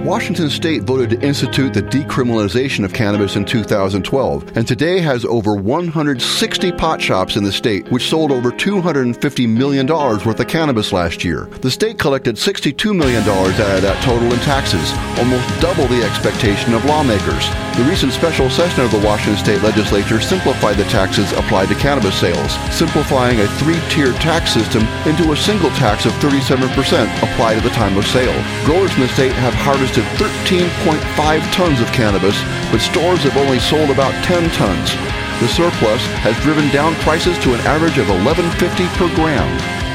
Washington State voted to institute the decriminalization of cannabis in 2012, and today has over 160 pot shops in the state, which sold over $250 million worth of cannabis last year. The state collected $62 million out of that total in taxes, almost double the expectation of lawmakers. The recent special session of the Washington State Legislature simplified the taxes applied to cannabis sales, simplifying a three-tiered tax system into a single tax of 37% applied at the time of sale. Growers in the state have harvested 13.5 tons of cannabis, but stores have only sold about 10 tons. The surplus has driven down prices to an average of $11.50 per gram.